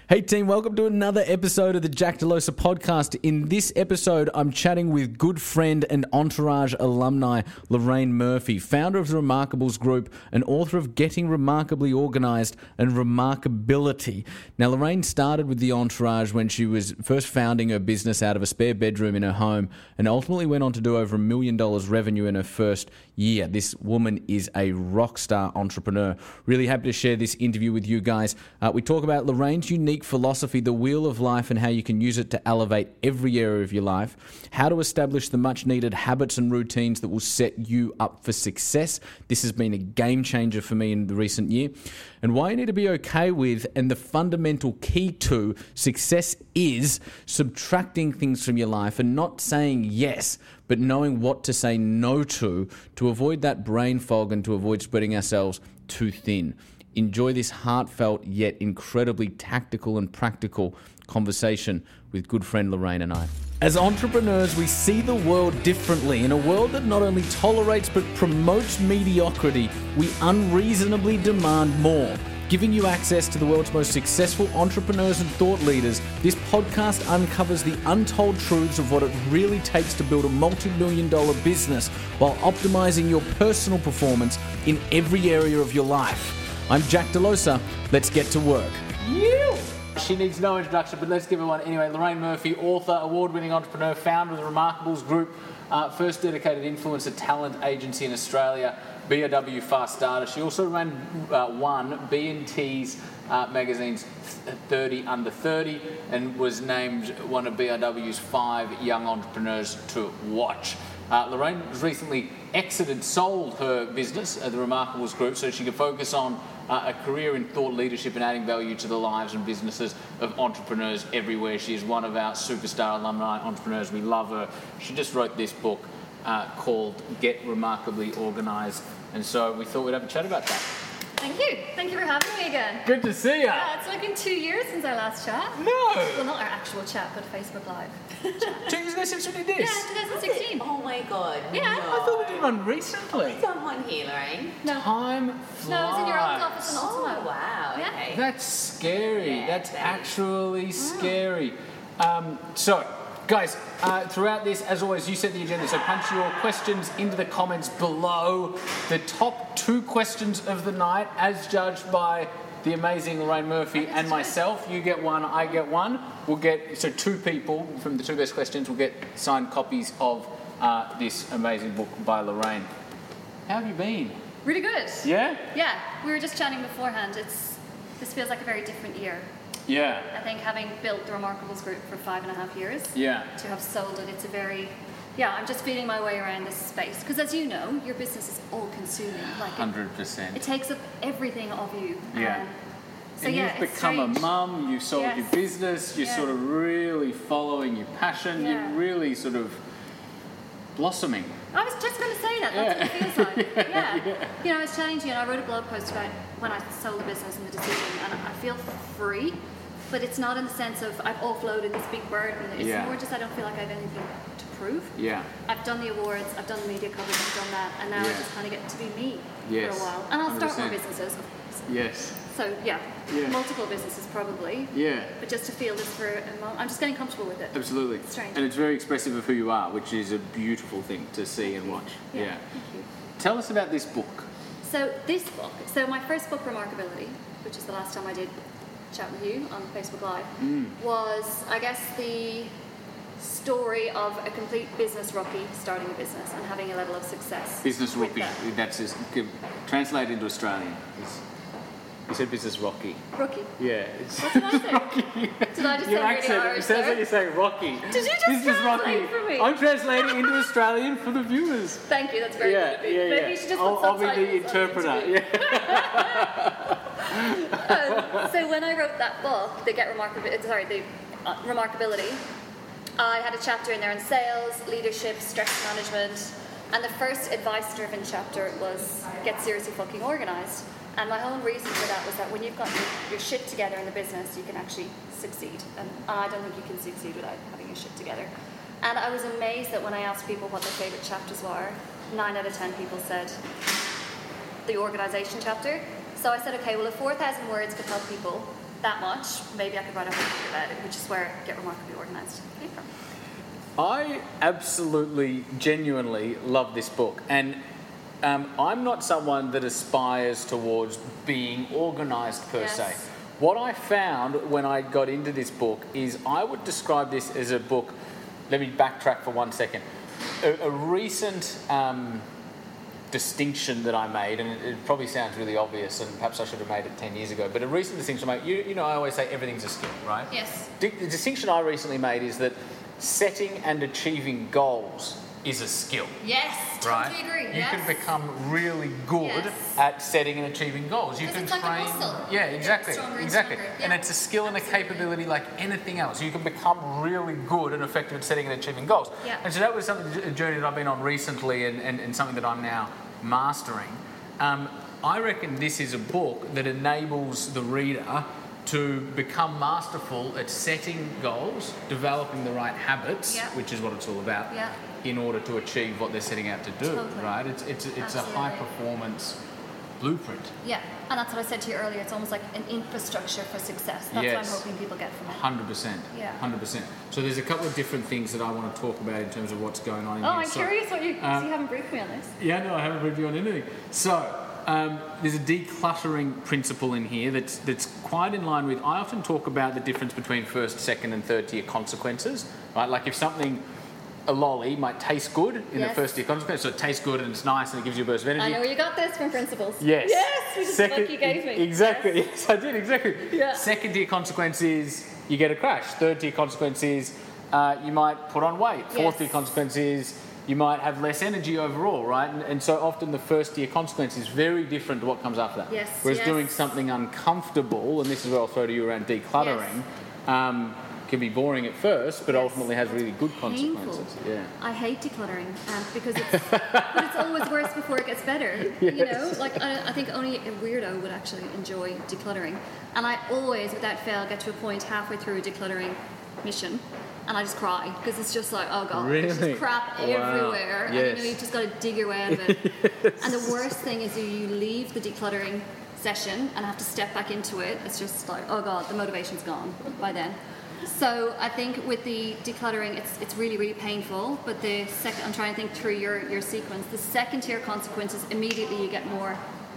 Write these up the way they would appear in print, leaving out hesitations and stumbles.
Hey team, welcome to another episode of the Jack Delosa podcast. In this episode, I'm chatting with good friend and Entourage alumni, Lorraine Murphy, founder of the Remarkables Group and author of Getting Remarkably Organised and Remarkability. Now, Lorraine started with the Entourage when she was first founding her business out of a spare bedroom in her home and ultimately went on to do over $1 million revenue in her first year. This woman is a rock star entrepreneur. Really happy to share this interview with you guys. We talk about Lorraine's unique philosophy, the wheel of life, and how you can use it to elevate every area of your life, how to establish the much needed habits and routines that will set you up for success. This has been a game changer for me in the recent year, and why you need to be okay with, and the fundamental key to success is subtracting things from your life and not saying yes, but knowing what to say no to avoid that brain fog and to avoid spreading ourselves too thin. Enjoy this heartfelt yet incredibly tactical and practical conversation with good friend Lorraine and I. As entrepreneurs, we see the world differently. In a world that not only tolerates but promotes mediocrity, we unreasonably demand more. Giving you access to the world's most successful entrepreneurs and thought leaders, this podcast uncovers the untold truths of what it really takes to build a multi-million-dollar business while optimizing your personal performance in every area of your life. I'm Jack Delosa. Let's get to work. She needs no introduction, but let's give her one anyway. Lorraine Murphy, author, award-winning entrepreneur, founder of the Remarkables Group, first dedicated influencer talent agency in Australia, BRW Fast Starter. She also won B&T's magazine's 30 Under 30 and was named one of BRW's 5 young entrepreneurs to watch. Lorraine has recently sold her business at the Remarkables Group so she could focus on a career in thought leadership and adding value to the lives and businesses of entrepreneurs everywhere. She is one of our superstar alumni entrepreneurs. We love her. She just wrote this book called Get Remarkably Organised, and so we thought we'd have a chat about that. Thank you. Thank you for having me again. Good to see you. Yeah, it's been 2 years since our last chat. No. Well, not our actual chat, but Facebook Live chat. 2 years ago since we did this? Yeah, 2016. Oh my god. Yeah. No. I thought we did one recently. We've done one here, Lorraine. No. Time flies. No, it was in your old office in Oh Ultimo. wow. Yeah. Okay. That's scary. Yeah, That's that is. actually scary. So, guys, throughout this, as always, you set the agenda. So punch your questions into the comments below. The top 2 questions of the night, as judged by the amazing Lorraine Murphy and myself. You get one, I get one. We'll get, so 2 people from the 2 best questions will get signed copies of this amazing book by Lorraine. How have you been? Really good. Yeah? Yeah, we were just chatting beforehand. This feels like a very different year. Yeah. I think having built the Remarkables Group for 5.5 years, Yeah. to have sold it, it's a very... Yeah, I'm just feeling my way around this space. Because as you know, your business is all-consuming. Like 100%. It takes up everything of you. Yeah. So and yeah, you've it's become strange. a mum, you've sold Yes. your business, you're Yeah. sort of really following your passion, Yeah. you're really sort of blossoming. I was just going to say that. That's what it feels like. Yeah. You know, I was chatting to you and I wrote a blog post about when I sold the business and the decision, and I feel free, but it's not in the sense of I've offloaded this big burden. It's Yeah. more just I don't feel like I have anything to prove. Yeah. I've done the awards, I've done the media coverage, I've done that, and now I Yeah. just kind of get to be me Yes. for a while. And I'll start more 100%. businesses, of course. Yes. So yeah, Yeah. multiple businesses probably. Yeah. But just to feel this for a moment, I'm just getting comfortable with it. Absolutely. Strange. And it's very expressive of who you are, which is a beautiful thing to see and watch. Yeah. Thank you. Tell us about this book. So this book, so my first book, Remarkability, which is the last time I did chat with you on Facebook Live, was, I guess, the story of a complete business rookie starting a business and having a level of success. Business with rookie. that. That's just, translated into Australian. You said business rocky. Rookie. Yeah. It's What did I say? Did I just your say accent, really Irish it sounds there? like you're saying rocky. Did you just Business translate rocky. for me? I'm translating into Australian for the viewers. Thank you, that's very good of you. Maybe you should just put I'll be the subtitles on interpreter. the interview. Yeah. So when I wrote that book, the Remarkability, I had a chapter in there on sales, leadership, stress management, and the first advice-driven chapter was get seriously fucking organised. And my whole reason for that was that when you've got your shit together in the business, you can actually succeed. And I don't think you can succeed without having your shit together. And I was amazed that when I asked people what their favourite chapters were, 9 out of 10 people said the organisation chapter. So I said, okay, well, if 4,000 words could help people, that much, maybe I could write a whole book about it, which is where Get Remarkably Organised came from. I absolutely, genuinely love this book, and I'm not someone that aspires towards being organised per se. What I found when I got into this book is I would describe this as a book. Let me backtrack for 1 second. A recent distinction that I made, and it probably sounds really obvious, and perhaps I should have made it 10 years ago, but a recent distinction I made, you know, I always say everything's a skill, right? Yes. The distinction I recently made is that setting and achieving goals is a skill. Yes, Right? totally agree. You yes. can become really good Yes. at setting and achieving goals. You Because can it's like a train. muscle. Yeah, exactly. Stronger and Exactly. stronger. And Yeah. it's a skill and a Absolutely. capability like anything else. You can become really good and effective at setting and achieving goals. Yeah. And so that was a journey that I've been on recently and something that I'm now mastering. I reckon this is a book that enables the reader to become masterful at setting goals, developing the right habits, Yeah. which is what it's all about, Yeah. in order to achieve what they're setting out to do, Totally. right? It's a Absolutely. high performance blueprint. Yeah, and that's what I said to you earlier. It's almost like an infrastructure for success. That's Yes. what I'm hoping people get from it. 100%. Yeah. 100%. So there's a couple of different things that I want to talk about in terms of what's going on in Oh, here. I'm So- curious what you haven't briefed me on this. Yeah, no, I haven't read you on anything. So, there's a decluttering principle in here that's quite in line with. I often talk about the difference between first, second, and third tier consequences, right? Like if something, a lolly might taste good in the Yes. first tier consequence, so it tastes good and it's nice and it gives you a burst of energy. I know you got this from Principles. Yes. Yes, which is the book you gave me. Exactly. Yes. Yes, I did. Exactly. Yeah. Second tier consequence is you get a crash. Third tier consequence is you might put on weight. Fourth Yes. tier consequence is you might have less energy overall, right? And so often the first tier consequence is very different to what comes after that. Yes, Whereas yes. doing something uncomfortable, and this is where I'll throw to you around decluttering, can be boring at first, but Yes. ultimately has really good Painful. consequences. Yeah. I hate decluttering because it's, but it's always worse before it gets better. You know, Yes. like I think only a weirdo would actually enjoy decluttering. And I always, without fail, get to a point halfway through a decluttering mission, and I just cry because it's just like, oh god, there's Really? just crap Wow. everywhere, and Yes. you've just got to dig your way out of it. And the worst thing is you leave the decluttering session and have to step back into it. It's just like, oh god, the motivation's gone by then. So I think with the decluttering, it's really, really painful. But the second, I'm trying to think through your sequence. The second tier consequences, immediately you get more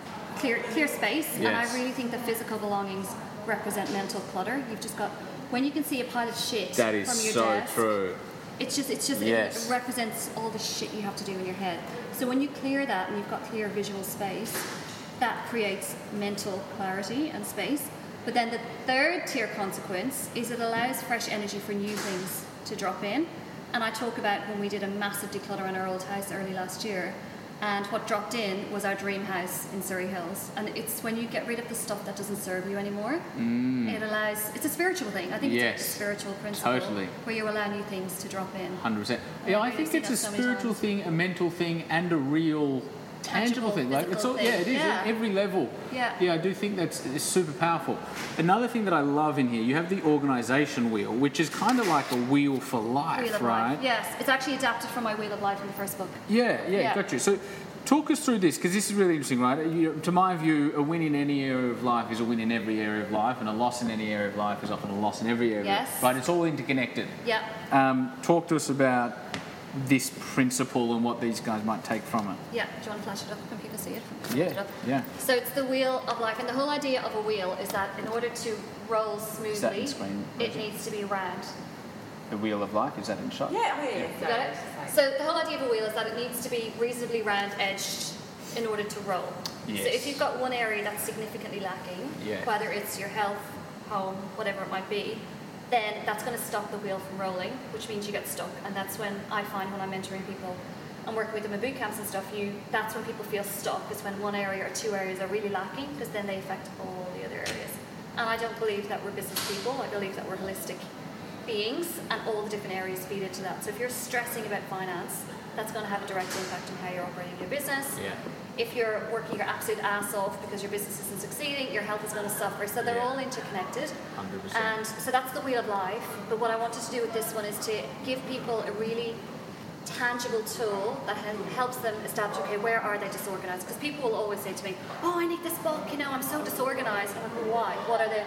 clear space. And I Yes. really think that physical belongings represent mental clutter. You've just got, when you can see a pile of shit That is from your so desk, true. it's just Yes. it represents all the shit you have to do in your head. So when you clear that and you've got clear visual space, that creates mental clarity and space. But then the third tier consequence is it allows fresh energy for new things to drop in. And I talk about when we did a massive declutter in our old house early last year, and what dropped in was our dream house in Surrey Hills. And it's when you get rid of the stuff that doesn't serve you anymore, it allows, it's a spiritual thing. I think it's Yes. a spiritual principle Totally. where you allow new things to drop in. 100%. I Yeah, I really think see it's that a so many spiritual times. thing, a mental thing, and a real tangible thing. Like it's physical all, yeah, it thing. is Yeah. at every level. Yeah. I do think that's it's super powerful. Another thing that I love in here, you have the organisation wheel, which is kind of like a wheel for life, Wheel of right? Life. Yes, it's actually adapted from my Wheel of Life in the first book. Yeah, Yeah. got you. So talk us through this, because this is really interesting, right? To my view, a win in any area of life is a win in every area of life, and a loss in any area of life is often a loss in every area. Yes. Right? It's all interconnected. Yeah. Talk to us about this principle and what these guys might take from it. Yeah. Do you want to flash it up? Can people see it? Flash it Yeah, up. yeah. So it's the Wheel of Life, and the whole idea of a wheel is that in order to roll Is that smoothly, in screen, it Rosie? needs to be round. The wheel of life, is that in shot? Yeah, oh yeah. You got it? So the whole idea of a wheel is that it needs to be reasonably round-edged in order to roll. Yes. So if you've got one area that's significantly lacking, Yeah. whether it's your health, home, whatever it might be, then that's going to stop the wheel from rolling, which means you get stuck. And that's when I find when I'm mentoring people and working with them in boot camps and stuff, that's when people feel stuck, is when one area or two areas are really lacking, because then they affect all the other areas. And I don't believe that we're business people. I believe that we're holistic beings, and all the different areas feed into that. So if you're stressing about finance, that's going to have a direct impact on how you're operating your business. Yeah. If you're working your absolute ass off because your business isn't succeeding, your health is going to suffer. So they're Yeah. all interconnected. 100%. And so that's the Wheel of Life. But what I wanted to do with this one is to give people a really tangible tool that helps them establish, okay, where are they disorganized? Because people will always say to me, oh, I need this book, I'm so disorganized. I'm like, well, why? What are the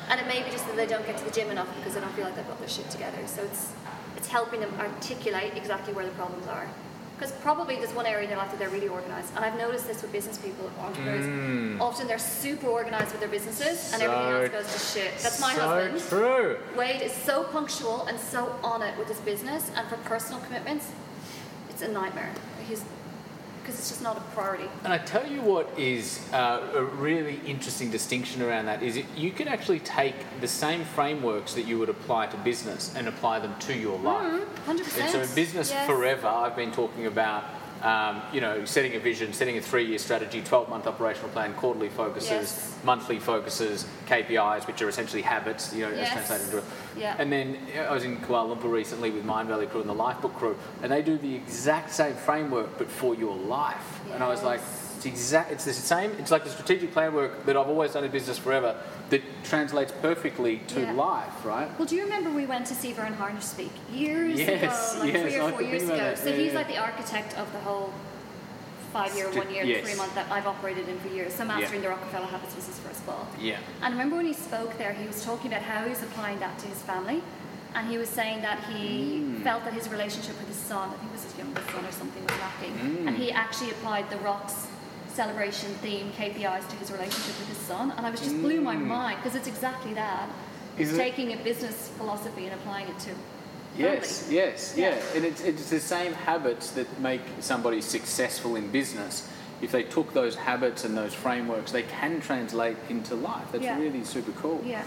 And it may be just that they don't get to the gym enough because they don't feel like they've got their shit together. So it's helping them articulate exactly where the problems are. Because probably there's one area in their life that they're really organised. And I've noticed this with business people, entrepreneurs. Often they're super organised with their businesses and everything else goes to shit. That's my husband. So true. Wade is so punctual and so on it with his business, and for personal commitments, it's a nightmare. Because it's just not a priority. And I tell you what is a really interesting distinction around that is you can actually take the same frameworks that you would apply to business and apply them to your life. 100%. And so in business forever, I've been talking about setting a vision, setting a 3-year strategy, 12-month operational plan, quarterly focuses, monthly focuses, KPIs, which are essentially habits, as translated into it. Yeah. And then I was in Kuala Lumpur recently with Mind Valley crew and the Lifebook crew, and they do the exact same framework, but for your life. Yes. And I was like, it's the same. It's like the strategic plan work that I've always done in business forever that translates perfectly to life, right? Well, do you remember we went to see Vern Harnish speak years ago, Yes, 3 or 4 years ago? that. So he's like the architect of the whole 5-year, 1 year, 3 month that I've operated in for years. So Mastering the Rockefeller Habits was his first ball. Yeah. And I remember when he spoke there, he was talking about how he was applying that to his family. And he was saying that he felt that his relationship with his son, I think it was his youngest son or something, was lacking. And he actually applied the Rocks celebration theme KPIs to his relationship with his son. And I was just blew my mind because it's exactly that. It's taking a business philosophy and applying it to family. And it's the same habits that make somebody successful in business. If they took those habits and those frameworks, they can translate into life. That's really super cool. Yeah.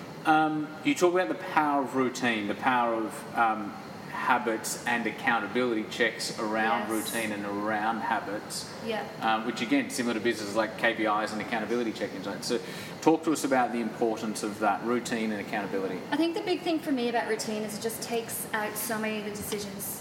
You talk about the power of routine, the power of habits and accountability checks around routine and around habits, which again, similar to businesses like KPIs and accountability check-ins. Right? So talk to us about the importance of that routine and accountability. I think the big thing for me about routine is it just takes out so many of the decisions.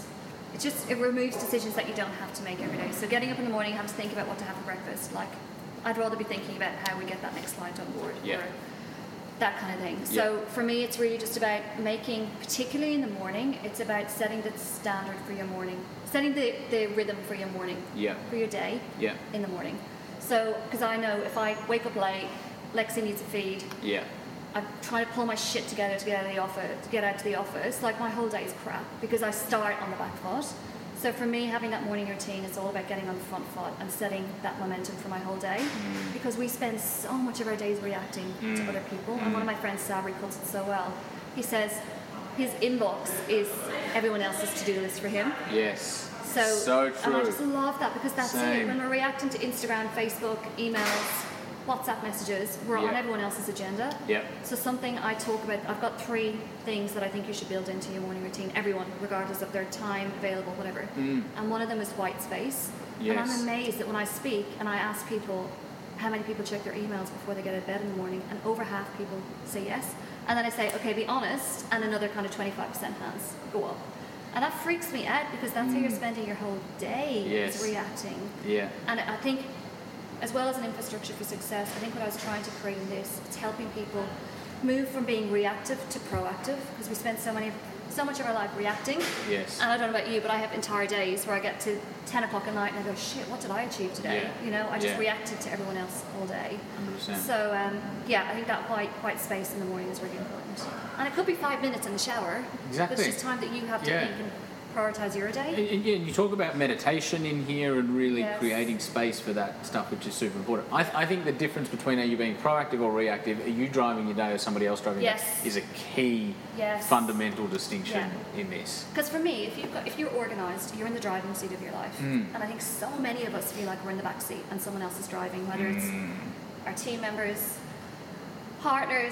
It removes decisions that you don't have to make every day. So getting up in the morning, having to think about what to have for breakfast, like I'd rather be thinking about how we get that next client on board. Or that kind of thing. So for me, it's really just about making, particularly in the morning, it's about setting the standard for your morning, setting the rhythm for your morning, for your day in the morning. So, because I know if I wake up late, Lexi needs a feed. I'm trying to pull my shit together to get out to the office. Like my whole day is crap because I start on the back foot. So for me, having that morning routine is all about getting on the front foot and setting that momentum for my whole day, because we spend so much of our days reacting to other people. And one of my friends, Sabri, puts it so well. He says his inbox is everyone else's to-do list for him. Yes. So true. And I just love that because that's it. When we're reacting to Instagram, Facebook, emails, WhatsApp messages, we're on everyone else's agenda. So something I talk about, I've got 3 things that I think you should build into your morning routine, everyone, regardless of their time, available, whatever. And one of them is white space. And I'm amazed that when I speak and I ask people how many people check their emails before they get out of bed in the morning, and over half people say yes. And then I say, okay, be honest, and another kind of 25% hands go up. And that freaks me out because that's how you're spending your whole day, is reacting. And I think, as well as an infrastructure for success, I think what I was trying to create in this, it's helping people move from being reactive to proactive, because we spend so much of our life reacting. And I don't know about you, but I have entire days where I get to 10 o'clock at night and I go, shit, what did I achieve today? I just reacted to everyone else all day. 100%. So, I think that white space in the morning is really important. And it could be 5 minutes in the shower. Exactly. But it's just time that you have to think and prioritise your day. And you talk about meditation in here and really creating space for that stuff, which is super important. I think the difference between are you being proactive or reactive, are you driving your day or somebody else driving your day, is a key fundamental distinction in this. Because for me, if you're organised, you're in the driving seat of your life. And I think so many of us feel like we're in the back seat and someone else is driving, whether it's our team members, partners,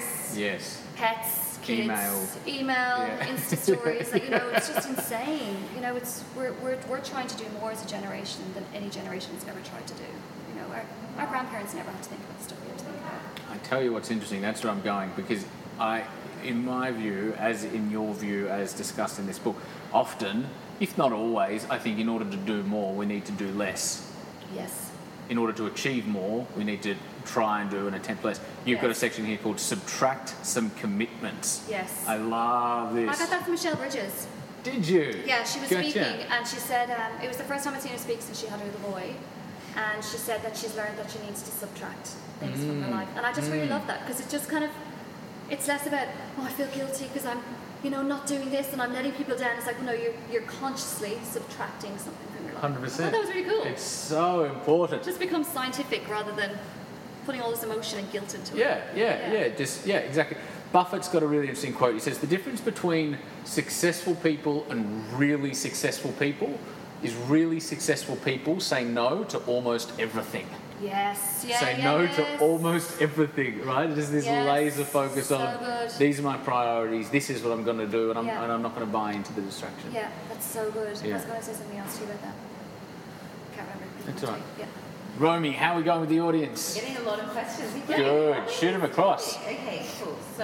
pets, kids, email, Insta stories. It's just insane. We're trying to do more as a generation than any generation has ever tried to do. Our grandparents never had to think about the stuff we have to think about. I tell you what's interesting. That's where I'm going, because in my view, as in your view, as discussed in this book, often, if not always, I think in order to do more, we need to do less. Yes. In order to achieve more, we need to try and do and attempt less. You've got a section here called Subtract Some Commitments. Yes. I love this. I got that from Michelle Bridges. Did you? Yeah, she was speaking, and she said it was the first time I'd seen her speak since she had her little boy, and she said that she's learned that she needs to subtract things from her life. And I just really love that, because it just kind of it's less about, oh, I feel guilty because I'm, not doing this and I'm letting people down. It's like, no, you're consciously subtracting something from your life. 100%. I thought that was really cool. It's so important. Just become scientific rather than putting all this emotion and guilt into it. Yeah, exactly. Buffett's got a really interesting quote. He says the difference between successful people and really successful people is really successful people say no to almost everything. Yes. Yeah. Say no to almost everything, right? Just this laser focus on good. These are my priorities. This is what I'm going to do, and I'm not going to buy into the distraction. Yeah, that's so good. Yeah. I was going to say something else to you about that. Can't remember. That's all right. Yeah. Romy, how are we going with the audience? Getting a lot of questions. Good. Shoot them across. Okay, cool. So,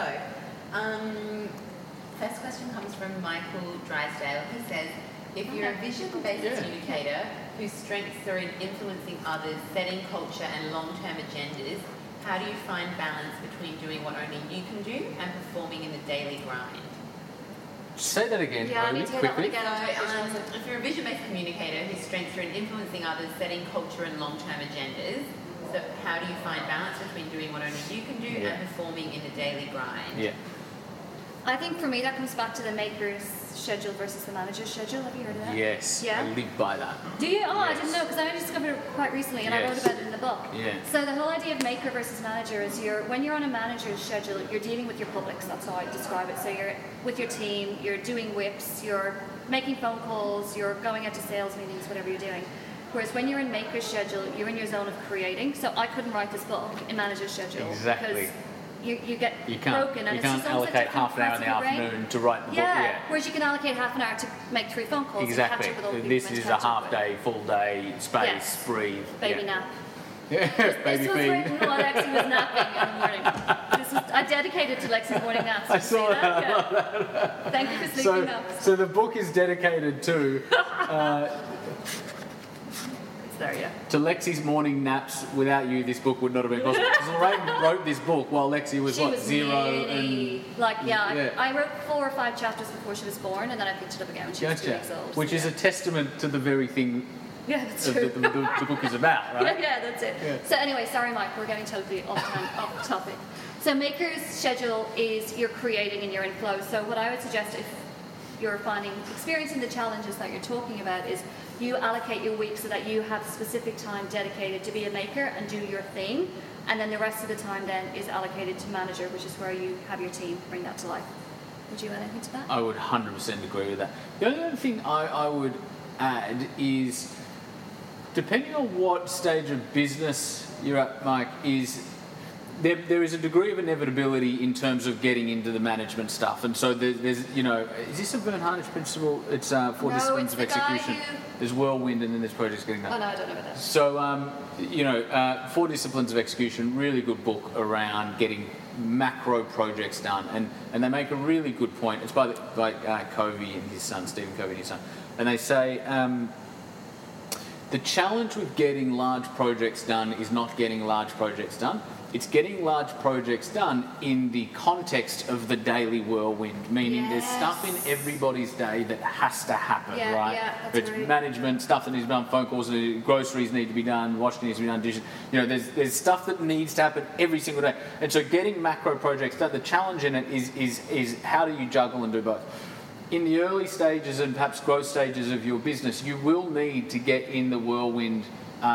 first question comes from Michael Drysdale. He says, if you're a vision-based communicator whose strengths are in influencing others, setting culture and long-term agendas, how do you find balance between doing what only you can do and performing in the daily grind? Say that again, I Romy, need to hear that one quickly. again. So, if you're a vision-based communicator whose strengths are in influencing others, setting culture and long-term agendas, so how do you find balance between doing what only you can do and performing in the daily grind? Yeah. I think for me that comes back to the maker's schedule versus the manager's schedule. Have you heard of that? Yes. Yeah? I live by that. Do you? Oh, Yes. I didn't know because I only discovered it quite recently and I wrote Yes. about it in the book. Yeah. So the whole idea of maker versus manager is when you're on a manager's schedule, you're dealing with your publics. That's how I describe it. So you're with your team, you're doing whips, you're making phone calls, you're going out to sales meetings, whatever you're doing. Whereas when you're in maker's schedule, you're in your zone of creating. So I couldn't write this book in manager's schedule. Exactly. Because you get You can't, broken and you it's can't just almost allocate like half an hour in the different parts of your afternoon to write the book. Yeah. Whereas you can allocate half an hour to make 3 phone calls. Exactly. And catch up with all the people This you is meant a to catch up half with. day, full day, space, breathe. Baby nap. Yeah, baby This was feed. written while Lexi was napping in the morning. I dedicated to Lexi's morning naps. I Did you saw see that. Yeah. Thank you for sleeping naps. So the book is dedicated to It's there, yeah. to Lexi's morning naps. Without you, this book would not have been possible. Because Lorraine wrote this book while Lexi was, She was 0 really, and... I wrote 4 or 5 chapters before she was born, and then I picked it up again when she was 2 weeks old. Which is a testament to the very thing yeah, that's that true. the book is about, right? Yeah, that's it. Yeah. So anyway, sorry, Mike, we're getting totally off topic. So maker's schedule is you're creating and you're in flow. So what I would suggest if you're experiencing the challenges that you're talking about is you allocate your week so that you have specific time dedicated to be a maker and do your thing. And then the rest of the time then is allocated to manager, which is where you have your team bring that to life. Would you add anything to that? I would 100% agree with that. The only other thing I would add is, depending on what stage of business you're at, Mike, is there is a degree of inevitability in terms of getting into the management stuff. And so there's is this a Vern Harnish principle? It's 4 disciplines it's of the guy execution. who- There's whirlwind and then there's projects getting done. Oh, no, I don't know about that. So, 4 disciplines of execution, really good book around getting macro projects done. And they make a really good point. It's by Covey and his son, Stephen Covey and his son. And they say, the challenge with getting large projects done is not getting large projects done. It's getting large projects done in the context of the daily whirlwind, meaning there's stuff in everybody's day that has to happen, right? Yeah, that's it's right. management, stuff that needs to be done, phone calls, groceries need to be done, washing needs to be done, dishes. There's stuff that needs to happen every single day. And so getting macro projects done, the challenge in it is how do you juggle and do both? In the early stages and perhaps growth stages of your business, you will need to get in the whirlwind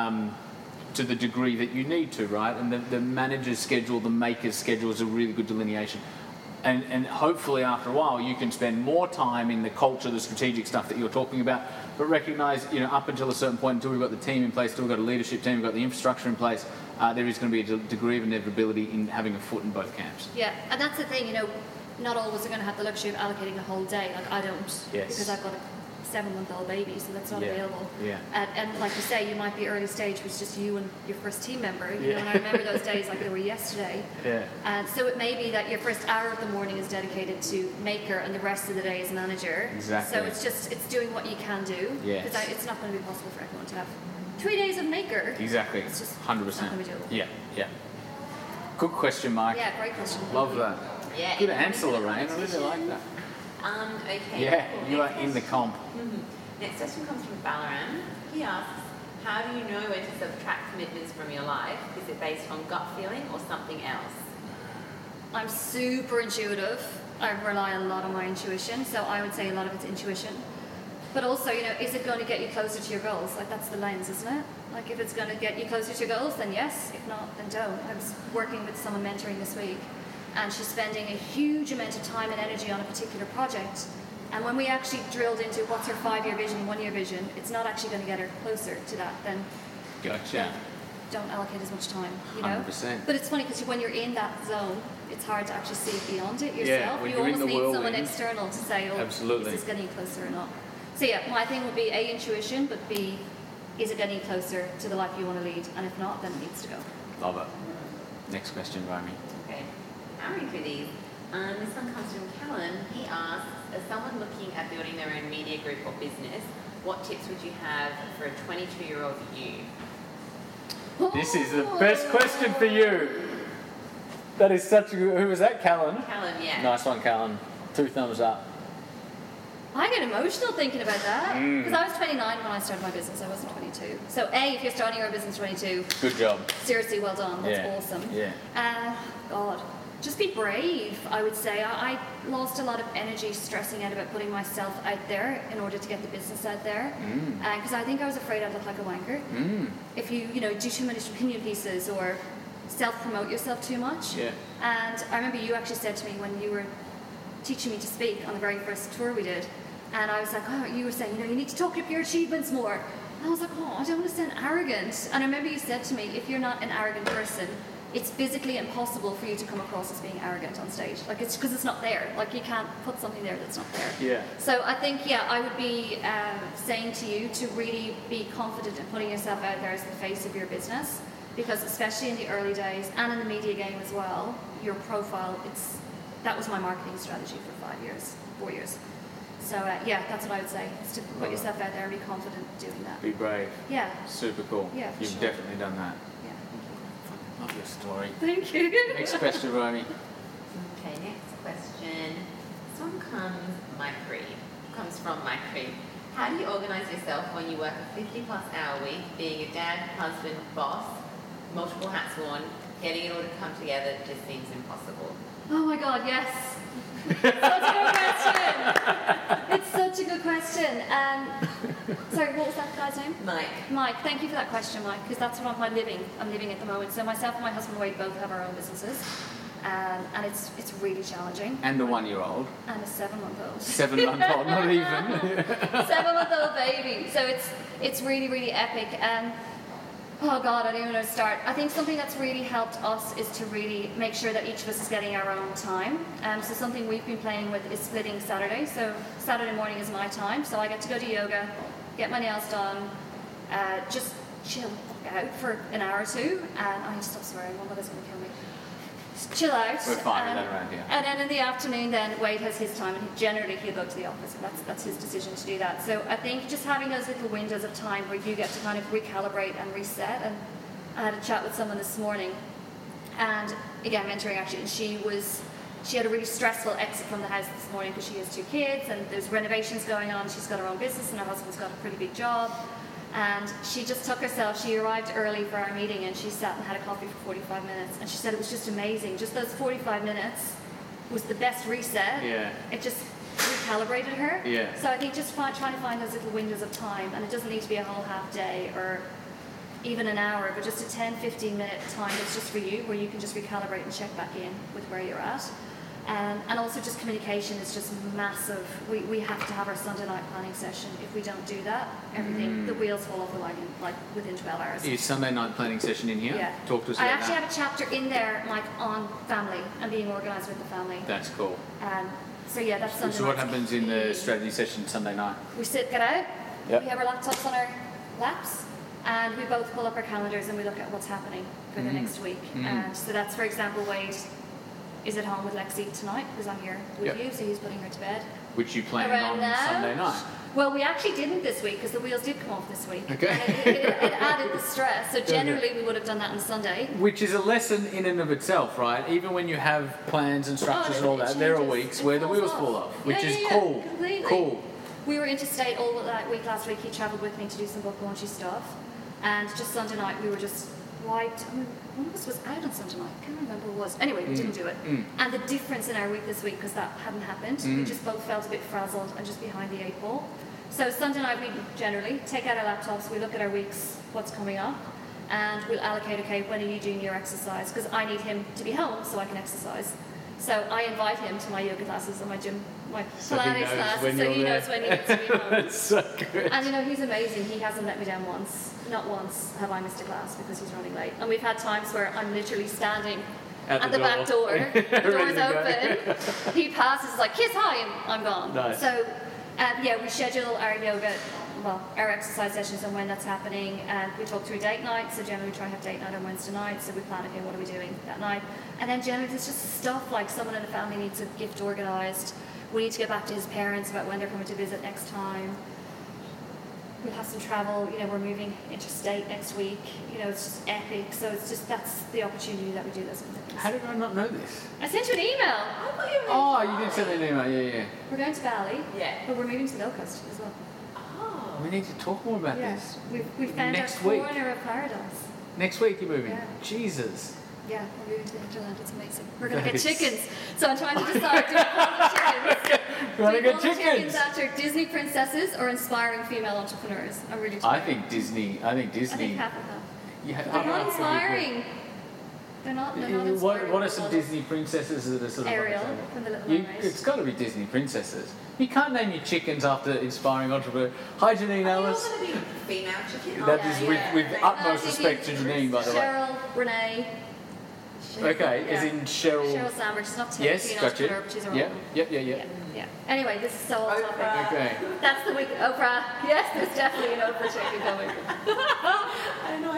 to the degree that you need to, right? And the manager's schedule, the maker's schedule is a really good delineation. And hopefully after a while you can spend more time in the culture, the strategic stuff that you're talking about, but recognise, up until a certain point, until we've got the team in place, until we've got a leadership team, we've got the infrastructure in place, there is going to be a degree of inevitability in having a foot in both camps. Yeah, and that's the thing, not all of us are going to have the luxury of allocating a whole day. Like I don't, Yes. because I've got a 7-month-old baby, so that's not available. Yeah. And like you say, you might be early stage with just you and your first team member. And I remember those days like they were yesterday. Yeah. And so it may be that your first hour of the morning is dedicated to maker, and the rest of the day is manager. Exactly. So it's doing what you can do. Yes. Because it's not going to be possible for everyone to have 3 days of maker. Exactly. It's just 100%. not going to be doable. Yeah. Good question, Mike. Yeah, great question. Love that. Yeah. Good answer, Lorraine. I really like that. Okay. Yeah, cool. you are Next in the comp. Next question comes from Balaram. He asks, how do you know when to subtract commitments from your life? Is it based on gut feeling or something else? I'm super intuitive. I rely a lot on my intuition, so I would say a lot of it's intuition. But also, is it going to get you closer to your goals? Like, that's the lens, isn't it? Like, if it's going to get you closer to your goals, then yes. If not, then don't. I was working with someone mentoring this week, and she's spending a huge amount of time and energy on a particular project. And when we actually drilled into what's her 5-year vision, 1-year vision, it's not actually going to get her closer to that. Then Gotcha. don't allocate as much time, 100%. But it's funny because when you're in that zone, it's hard to actually see beyond it yourself. when You you're in almost the need whirlwind. someone external to say, oh, Absolutely. is this getting you closer or not? So yeah, my thing would be A, intuition, but B, is it getting you closer to the life you want to lead? And if not, then it needs to go. Love it. Next question, Romy. Okay, powering through these. This one comes from Callan. He asks, as someone looking at building their own media group or business, what tips would you have for a 22-year-old you? This is the best question for you. That is such a good... Who was that, Callan? Callan, yeah. Nice one, Callan. 2 thumbs up. I get emotional thinking about that because I was 29 when I started my business. I wasn't 22. So A, if you're starting your business 22, Good job. seriously, well done. That's awesome. Yeah. God, just be brave, I would say. I lost a lot of energy stressing out about putting myself out there in order to get the business out there. Because I think I was afraid I'd look like a wanker. If you, do too many opinion pieces or self-promote yourself too much. Yeah. And I remember you actually said to me when you were teaching me to speak on the very first tour we did, and I was like, oh, you were saying, you need to talk up your achievements more. And I was like, oh, I don't want to sound arrogant. And I remember you said to me, if you're not an arrogant person, it's physically impossible for you to come across as being arrogant on stage. Like, it's because it's not there. Like, you can't put something there that's not there. Yeah. So I think, I would be saying to you to really be confident in putting yourself out there as the face of your business, because especially in the early days and in the media game as well, your profile, that was my marketing strategy for 4 years. So that's what I would say, is to put yourself out there and be confident doing that. Be brave. Yeah. Super cool. Yeah, for You've sure. definitely done that. Yeah. Love your story. Thank you. Next question, Romy. Okay, next question. This one comes from Mike Reed. How do you organise yourself when you work a 50+ hour week, being a dad, husband, boss, multiple hats worn, getting it all to come together just seems impossible? Oh my God, yes. Such a good question. It's such a good question. Sorry, what was that guy's name? Mike, thank you for that question, Mike, because that's what I'm living at the moment. So myself and my husband Wade both have our own businesses, and it's really challenging. And the 1-year-old. And a 7-month-old. 7-month-old, not even. 7-month-old baby. So it's really, really epic. Oh God, I don't even know where to start. I think something that's really helped us is to really make sure that each of us is getting our own time. So something we've been playing with is splitting Saturday. So Saturday morning is my time. So I get to go to yoga, get my nails done, just chill out for an hour or two. And I need to stop swearing, my mother's going to kill me. Just chill out. We're fine with that around here. And then in the afternoon, then Wade has his time, and he'll go to the office, and that's his decision to do that. So I think just having those little windows of time where you get to kind of recalibrate and reset. And I had a chat with someone this morning, and again, mentoring actually, and she had a really stressful exit from the house this morning because she has 2 kids, and there's renovations going on. She's got her own business, and her husband's got a pretty big job. And she just took herself, she arrived early for our meeting, and she sat and had a coffee for 45 minutes. And she said it was just amazing. Just those 45 minutes was the best reset. Yeah. It just recalibrated her. Yeah. So I think just trying to find those little windows of time, and it doesn't need to be a whole half day or even an hour, but just a 10-15 minute time that's just for you, where you can just recalibrate and check back in with where you're at. And also just communication is just massive. We have to have our Sunday night planning session. If we don't do that, everything, the wheels fall off the wagon, like within 12 hours. Is Sunday night planning session in here? Yeah. Talk to us about I actually that. have a chapter in there, like, on family and being organised with the family. That's cool. So yeah, that's Sunday So what night's happens in the key. strategy session Sunday night? We get out, Yep. we have our laptops on our laps, and we both pull up our calendars and we look at what's happening for the next week. And so that's, for example, Wade is at home with Lexi tonight because I'm here with Yep. you, so he's putting her to bed. Which you plan Around on now? Sunday night. Well, we actually didn't this week because the wheels did come off this week. Okay. And it added the stress. So generally we would have done that on Sunday. Which is a lesson in and of itself, right? Even when you have plans and structures and all it that, there are changes. weeks It where the falls wheels off. fall off, which is Yeah, cool. completely. Cool. We were interstate all that week last week. He travelled with me to do some book launchy stuff. And just Sunday night we were just wiped. I mean, one of us was out on Sunday night. I can't remember who it was. Anyway, we didn't do it. And the difference in our week this week, because that hadn't happened, we just both felt a bit frazzled and just behind the 8 ball. So Sunday night we generally take out our laptops, we look at our weeks, what's coming up, and we'll allocate, okay, when are you doing your exercise? Because I need him to be home so I can exercise. So I invite him to my yoga classes and my gym, my Pilates classes, so he knows when he needs to be home. That's so good. And he's amazing. He hasn't let me down once. Not once have I missed a class because he's running late. And we've had times where I'm literally standing at the back door, the door's open, he passes, like, kiss, hi, and I'm gone. Nice. So, we schedule our yoga, our exercise sessions on when that's happening, and we talk through date night. So generally we try to have date night on Wednesday night, so we plan, okay, what are we doing that night? And then generally there's just stuff like someone in the family needs a gift organised. We need to get back to his parents about when they're coming to visit next time. We'll have some travel, we're moving interstate next week, it's just epic. So it's just, that's the opportunity that we do those kind of things. How did I not know this? I sent you an email. I thought you were Oh, you did send me an email, yeah. We're going to Bali. Yeah. But we're moving to the Gold Coast as well. Oh. We need to talk more about Yeah. this. We found Next our week. corner of paradise. Next week you're moving? Yeah. Jesus. Yeah, we're moving to the hinterland. It's amazing. We're going That to get is- chickens. So I'm trying to decide, do we call them chickens? We're going to Do we get call them chickens! after Disney princesses or inspiring female entrepreneurs? I'm really I torn. think Disney. I think half of them. Yeah, They're not inspiring. They're not inspiring. What are some Disney princesses that are sort of Ariel like that? from The Little You, Mermaid. it's got to be Disney princesses. You can't name your chickens after inspiring entrepreneurs. Hi, Janine Are you all Ellis. going to be female chicken? That yeah, is yeah. with No, utmost I'm respect to thinking Janine, by the way. Cheryl, Renee. Okay, as Yeah. in Cheryl. Cheryl Sandberg. She's not Yes, technically an got you. entrepreneur, but she's a role Yep, model. yep. Yeah. Anyway, this is so off topic. Oprah. Okay. That's the week. Oprah. Yes, there's definitely an Oprah chicken coming. I don't know.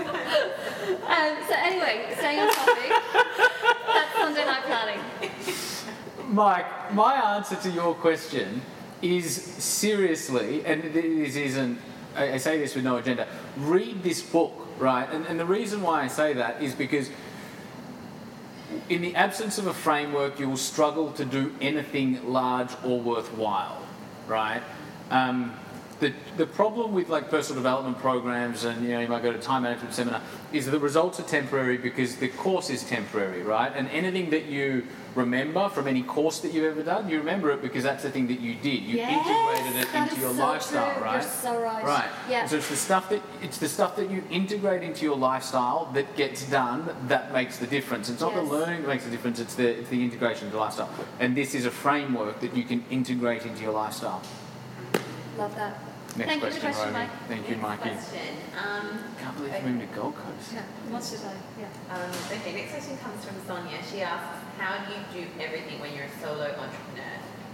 So anyway, staying on topic. That's Sunday night planning. Mike, my answer to your question is seriously, and this isn't, I say this with no agenda, read this book, right? And the reason why I say that is because in the absence of a framework, you will struggle to do anything large or worthwhile, right? The problem with like personal development programs and you might go to a time management seminar is the results are temporary because the course is temporary, right? And anything that you remember from any course that you've ever done, you remember it because that's the thing that you did. You integrated it that into is your so lifestyle, true. right? You're so right. Right. Yeah. So it's the stuff that you integrate into your lifestyle that gets done that makes the difference. It's not the Yes. learning that makes the difference. It's the integration into the lifestyle. And this is a framework that you can integrate into your lifestyle. Love that. Next Thank question, you for the question, Romy. Mike. Thank you, Mikey. Question. Can't believe you're moving to Gold Coast. Yeah. What's your time? Yeah. Okay, next question comes from Sonia. She asks, how do you do everything when you're a solo entrepreneur?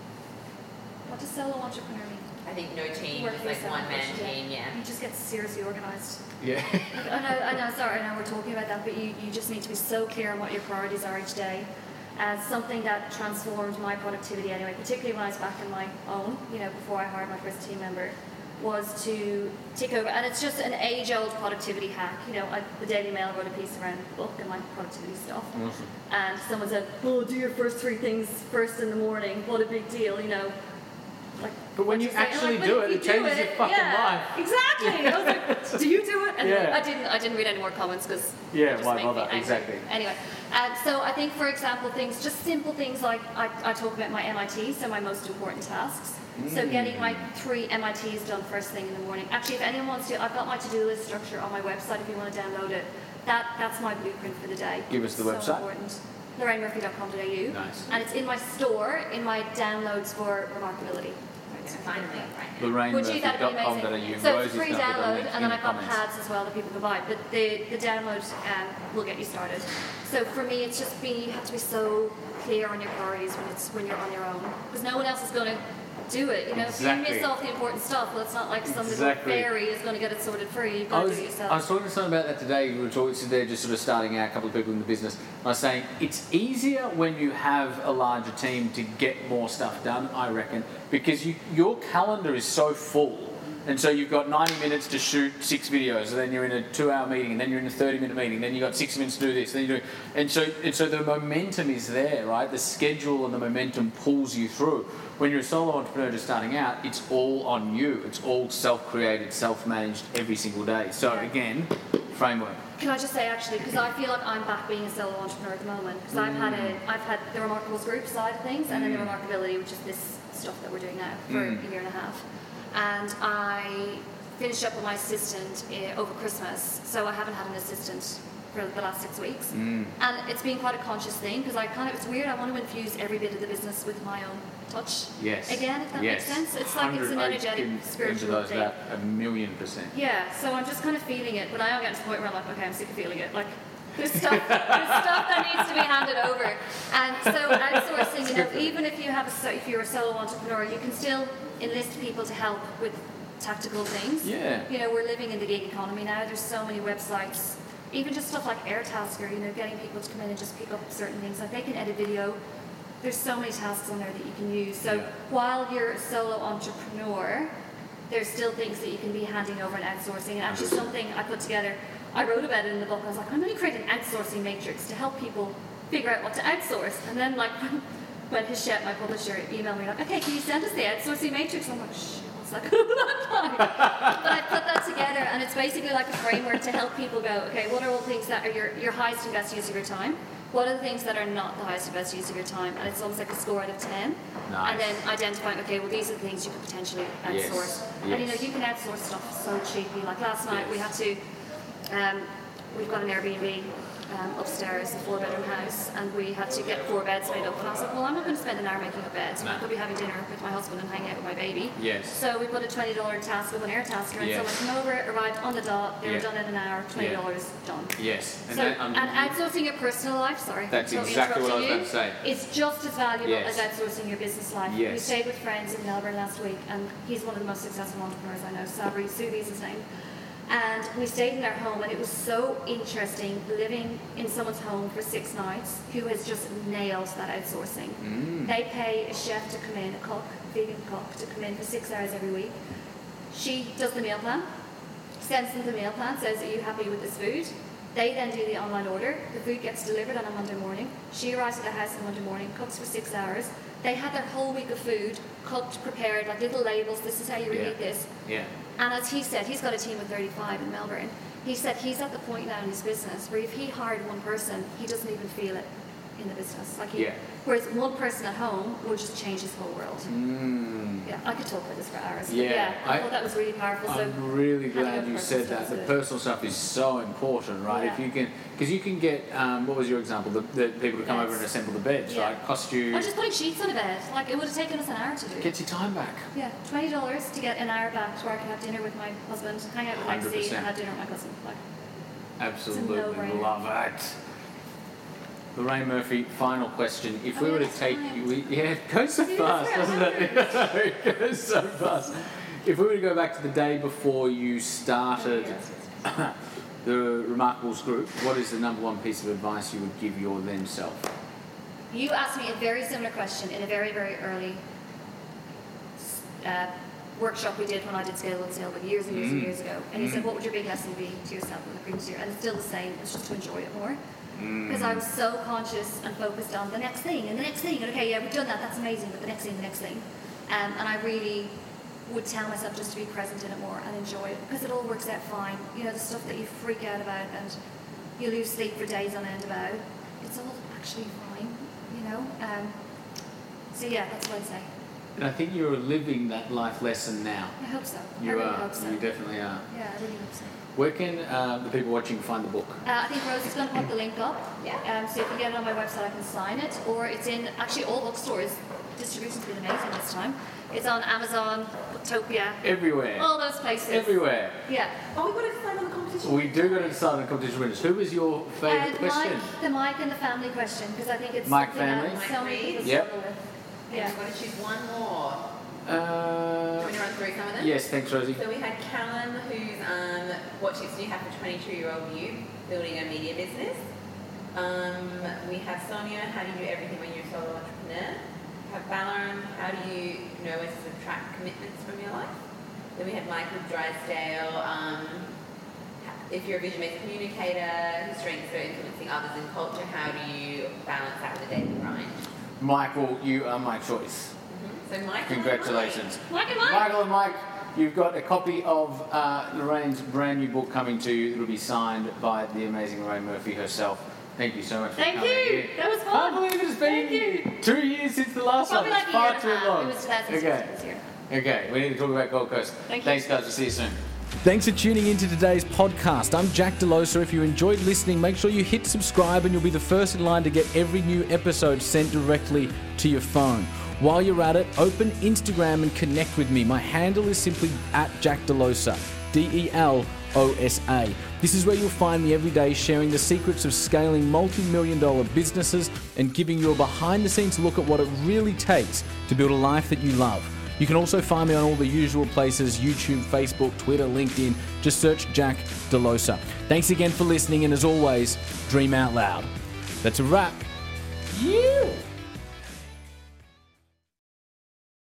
What does solo entrepreneur mean? I think no team, Work just for like yourself, one-man yeah. team, yeah. You just get seriously organised. Yeah. I know, sorry, I know we're talking about that, but you just need to be so clear on what your priorities are each day. As something that transformed my productivity anyway, particularly when I was back in my own, before I hired my first team member, was to take over. And it's just an age-old productivity hack. The Daily Mail wrote a piece around the book and my productivity stuff. Awesome. And someone said, oh, do your first 3 things first in the morning. What a big deal, Like, But when you actually do it, it changes your fucking life. Exactly. I was like, do you do it? And Yeah. I didn't read any more comments because Yeah, just why make me bother? angry. Exactly. Anyway, so I think, for example, just simple things like I talk about my MIT, so my most important tasks. So getting my 3 MITs done first thing in the morning. Actually, if anyone wants to, I've got my to-do list structure on my website if you want to download it. That's my blueprint for the day. Give us the so website. Important. LorraineMurphy.com.au. Nice. And it's in my store, in my downloads for Remarkability. Finally, right. Would you? That'd be amazing. LorraineMurphy.com.au. So it's Rosie's free gonna put the download, link and in then the I've got comments. pads as well that people can buy. But the download will get you started. So for me, it's just you have to be so clear on your priorities when you're on your own, because no one else is going to do it. If you Exactly. miss off the important stuff, well, it's not like some little Exactly. fairy is going to get it sorted for you. You've I got to was do it yourself. talking to someone about that today. We were talking today, just sort of starting out, a couple of people in the business. I was saying it's easier when you have a larger team to get more stuff done, I reckon, because your calendar is so full And so you've got 90 minutes to shoot 6 videos, and then you're in a 2-hour meeting, and then you're in a 30-minute meeting, then you've got 6 minutes to do this, then you do, and so the momentum is there, right? The schedule and the momentum pulls you through. When you're a solo entrepreneur just starting out, it's all on you. It's all self-created, self-managed every single day. So again, framework. Can I just say, actually, because I feel like I'm back being a solo entrepreneur at the moment, because I've had the Remarkables group side of things, and then the Remarkability, which is this stuff that we're doing now for a year and a half. And I finished up with my assistant over Christmas, so I haven't had an assistant for the last 6 weeks. And it's been quite a conscious thing, because it's weird, I want to infuse every bit of the business with my own touch. Yes. Again, if that makes sense. It's like it's an energetic, spiritual thing. That 1,000,000%. Yeah, so I'm just kind of feeling it, but I am getting to the point where I'm like, okay, I'm sick of feeling it. Like, there's stuff that needs to be handed over. And so outsourcing, you know, even if you're a solo entrepreneur, you can still enlist people to help with tactical things. Yeah. You know, we're living in the gig economy now. There's so many websites, even just stuff like Airtasker, you know, getting people to come in and just pick up certain things. Like they can edit video. There's so many tasks on there that you can use. So while you're a solo entrepreneur, there's still things that you can be handing over and outsourcing. And actually something I put together, I wrote about it in the book. I was like, I'm going to create an outsourcing matrix to help people figure out what to outsource. And then like when Hachette, my publisher, emailed me like, okay, can you send us the outsourcing matrix? I'm like, shit, what's that going on? But I put that together, and it's basically like a framework to help people go, okay, what are all the things that are your highest and best use of your time? What are the things that are not the highest and best use of your time? And it's almost like a score out of 10. Nice. And then identifying, okay, well, these are the things you could potentially outsource. Yes. And you know, you can outsource stuff so cheaply. Like last night, we had to, we've got an Airbnb upstairs, a 4-bedroom house, and we had to get 4 beds made up. And I was like, well, I'm not going to spend an hour making a bed. I could be having dinner with my husband and hanging out with my baby. Yes. So we put a $20 task with an Airtasker, and someone came over, arrived on the dot, they were done in an hour, $20 done. Yes. And, and outsourcing your personal life, That's exactly what I was going to say. It's just as valuable as outsourcing your business life. Yes. We stayed with friends in Melbourne last week, and he's one of the most successful entrepreneurs I know, Sabri Subi's his name. And we stayed in their home, and it was so interesting living in someone's home for 6 nights who has just nailed that outsourcing. They pay a chef to come in, a cook, vegan cook, to come in for 6 hours every week. She does the meal plan, sends them the meal plan, says, are you happy with this food? They then do the online order. The food gets delivered on a Monday morning. She arrives at the house on Monday morning, cooks for 6 hours. They had their whole week of food cooked, prepared, like little labels, this is how you reheat this. Yeah. And as he said, he's got a team of 35 in Melbourne. He said he's at the point now in his business where if he hired one person, he doesn't even feel it in the business. Like whereas one person at home will just change his whole world. Yeah, I could talk about this for hours. Yeah, I thought that was really powerful. I'm really glad you said that. The personal stuff is so important, right? Yeah. If you can, because you can get, what was your example? The people to come over and assemble the beds, right? Cost you. Or just putting sheets on a bed. Like it would have taken us an hour to do. Get your time back. Yeah, $20 to get an hour back to where I can have dinner with my husband, hang out with my seat, and have dinner with my cousin. Like, absolutely love it. Lorraine Murphy, final question. If we were to take you, it goes so fast, doesn't it? It goes so fast. If we were to go back to the day before you started the Remarkables group, what is the number one piece of advice you would give your then self? You asked me a very similar question in a very, very early workshop we did when I did Scale and Sale, but years and years and years ago. And you said, what would your big lesson be to yourself in the previous year? And it's still the same. It's just to enjoy it more. Because I was so conscious and focused on the next thing and the next thing. And okay, yeah, we've done that. That's amazing. But the next thing, the next thing. And I really would tell myself just to be present in it more and enjoy it, because it all works out fine. You know, the stuff that you freak out about and you lose sleep for days on end about, it's all actually fine, you know. So yeah, that's what I'd say. And I think you're living that life lesson now. I hope so. You I really are. hope so. You definitely are. Yeah, I really hope so. Where can the people watching find the book? I think Rosie's going to put the link up. Yeah. So if you get it on my website, I can sign it. Or it's in actually all bookstores. Distribution's been amazing this time. It's on Amazon, Booktopia. Everywhere. All those places. Everywhere. Yeah. Oh, we got to decide on the competition. We do got to decide on the competition winners. Who was your favourite question? The Mike and the family question, because I think it's Mike something family? that so many people Yep. struggle with. Yeah. We've got to choose one more. Do you want to run through some of them? Yes, thanks, Rosie. So we had Callum, who's what tips do you have for 22-year-old you building a media business? We have Sonia, how do you do everything when you're a solo entrepreneur? We have Balaram, how do you know when to subtract commitments from your life? Then we had Michael Drysdale. If you're a vision-based communicator whose strengths are influencing others in culture, how do you balance that with a daily grind? Michael, you are my choice. So Michael, congratulations. Michael and Mike, you've got a copy of Lorraine's brand new book coming to you. It'll be signed by the amazing Lorraine Murphy herself. Thank you so much for coming here. That was fun. I can't believe it's been 2 years since the last one. It's far too long. It was 2006 this year. Okay, we need to talk about Gold Coast. Thanks, guys. We'll see you soon. Thanks for tuning into today's podcast. I'm Jack Delosa. If you enjoyed listening, make sure you hit subscribe and you'll be the first in line to get every new episode sent directly to your phone. While you're at it, open Instagram and connect with me. My handle is simply @JackDelosa, DELOSA. This is where you'll find me every day sharing the secrets of scaling multi-million-dollar businesses and giving you a behind-the-scenes look at what it really takes to build a life that you love. You can also find me on all the usual places: YouTube, Facebook, Twitter, LinkedIn. Just search Jack Delosa. Thanks again for listening, and as always, dream out loud. That's a wrap. Yeah.